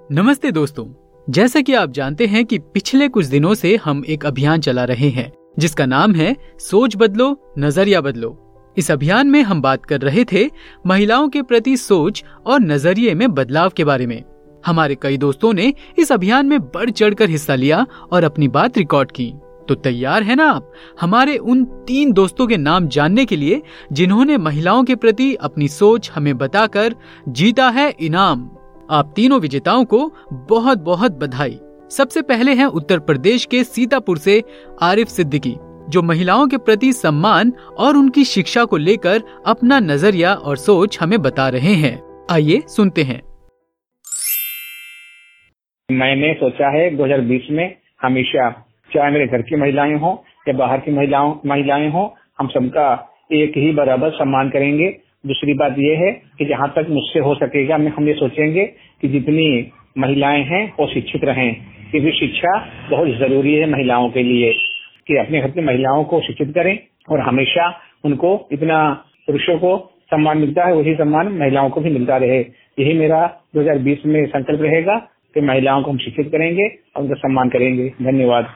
नमस्ते दोस्तों, जैसा कि आप जानते हैं कि पिछले कुछ दिनों से हम एक अभियान चला रहे हैं जिसका नाम है सोच बदलो नजरिया बदलो। इस अभियान में हम बात कर रहे थे महिलाओं के प्रति सोच और नजरिए में बदलाव के बारे में। हमारे कई दोस्तों ने इस अभियान में बढ़ चढ़कर हिस्सा लिया और अपनी बात रिकॉर्ड की। तो तैयार है ना आप हमारे उन 3 दोस्तों के नाम जानने के लिए जिन्होंने महिलाओं के प्रति अपनी सोच हमें बताकर जीता है इनाम। आप तीनों विजेताओं को बहुत बहुत बधाई। सबसे पहले हैं उत्तर प्रदेश के सीतापुर से आरिफ सिद्दीकी, जो महिलाओं के प्रति सम्मान और उनकी शिक्षा को लेकर अपना नजरिया और सोच हमें बता रहे हैं। आइए सुनते हैं। मैंने सोचा है 2020 में हमेशा, चाहे मेरे घर की महिलाएं हों या बाहर की महिलाएं हों, हम सबका एक ही बराबर सम्मान करेंगे। दूसरी बात यह है कि जहां तक मुझसे हो सकेगा हम ये सोचेंगे कि जितनी महिलाएं हैं वो शिक्षित रहें, क्योंकि शिक्षा बहुत जरूरी है महिलाओं के लिए, कि अपने घर की महिलाओं को शिक्षित करें और हमेशा उनको इतना पुरुषों को सम्मान मिलता है वही सम्मान महिलाओं को भी मिलता रहे। यही मेरा 2020 में संकल्प रहेगा कि महिलाओं को हम शिक्षित करेंगे और उनका सम्मान करेंगे। धन्यवाद।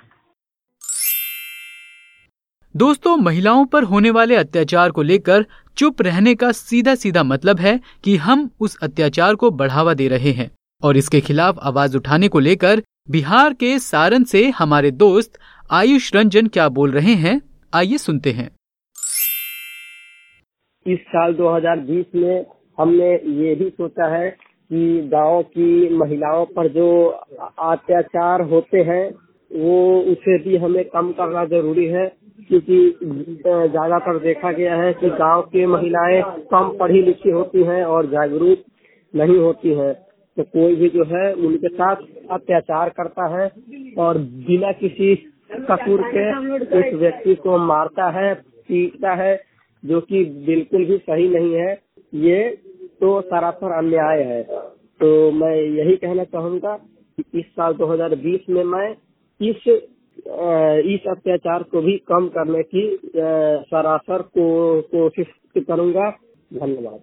दोस्तों, महिलाओं पर होने वाले अत्याचार को लेकर चुप रहने का सीधा सीधा मतलब है कि हम उस अत्याचार को बढ़ावा दे रहे हैं और इसके खिलाफ आवाज उठाने को लेकर बिहार के सारण से हमारे दोस्त आयुष रंजन क्या बोल रहे हैं, आइए सुनते हैं। इस साल 2020 में हमने ये भी सोचा है कि गांव की महिलाओं पर जो अत्याचार होते हैं वो उसे भी हमें कम करना जरूरी है, क्योंकि ज्यादातर देखा गया है कि गांव की महिलाएं कम पढ़ी लिखी होती हैं और जागरूक नहीं होती हैं। तो कोई भी जो है उनके साथ अत्याचार करता है और बिना किसी कसूर के उस व्यक्ति को मारता है, पीटता है, जो कि बिल्कुल भी सही नहीं है। ये तो सरासर अन्याय है। तो मैं यही कहना चाहूँगा कि इस साल 2020 में मैं इस अत्याचार को भी कम करने की सरासर कोशिश करूँगा। धन्यवाद।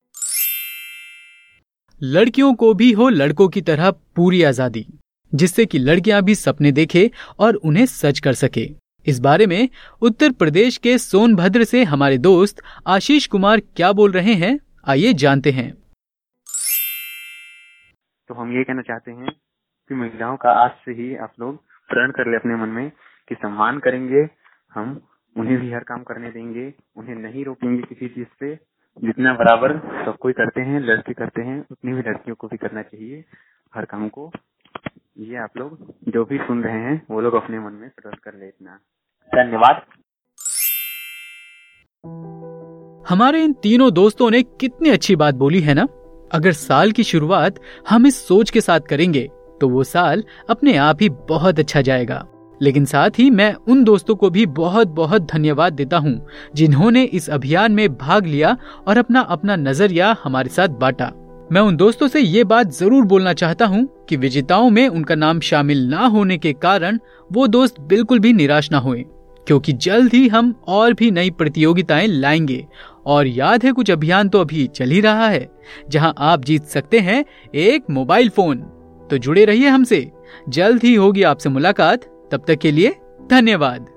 लड़कियों को भी हो लड़कों की तरह पूरी आजादी, जिससे कि लड़कियां भी सपने देखे और उन्हें सच कर सके। इस बारे में उत्तर प्रदेश के सोनभद्र से हमारे दोस्त आशीष कुमार क्या बोल रहे हैं, आइए जानते हैं। तो हम ये कहना चाहते हैं कि महिलाओं का आज से ही आप लोग प्रण कर ले अपने मन में कि सम्मान करेंगे, हम उन्हें भी हर काम करने देंगे, उन्हें नहीं रोकेंगे किसी चीज से। जितना बराबर सब कोई करते हैं, लड़के करते हैं, उतनी भी लड़कियों को भी करना चाहिए हर काम को। ये आप लोग जो भी सुन रहे हैं वो लोग अपने मन में प्रण कर ले इतना। धन्यवाद। हमारे इन तीनों दोस्तों ने कितनी अच्छी बात बोली है ना। अगर साल की शुरुआत हम इस सोच के साथ करेंगे तो वो साल अपने आप ही बहुत अच्छा जाएगा। लेकिन साथ ही मैं उन दोस्तों को भी बहुत बहुत धन्यवाद देता हूँ जिन्होंने इस अभियान में भाग लिया और अपना अपना नजरिया हमारे साथ बांटा। मैं उन दोस्तों से ये बात जरूर बोलना चाहता हूँ कि विजेताओं में उनका नाम शामिल ना होने के कारण वो दोस्त बिल्कुल भी निराश ना हुए, क्योंकि जल्द ही हम और भी नई प्रतियोगिताएं लाएंगे। और याद है, कुछ अभियान तो अभी चल ही रहा है जहां आप जीत सकते हैं एक मोबाइल फोन। तो जुड़े रहिए हमसे, जल्द ही होगी आपसे मुलाकात। तब तक के लिए धन्यवाद।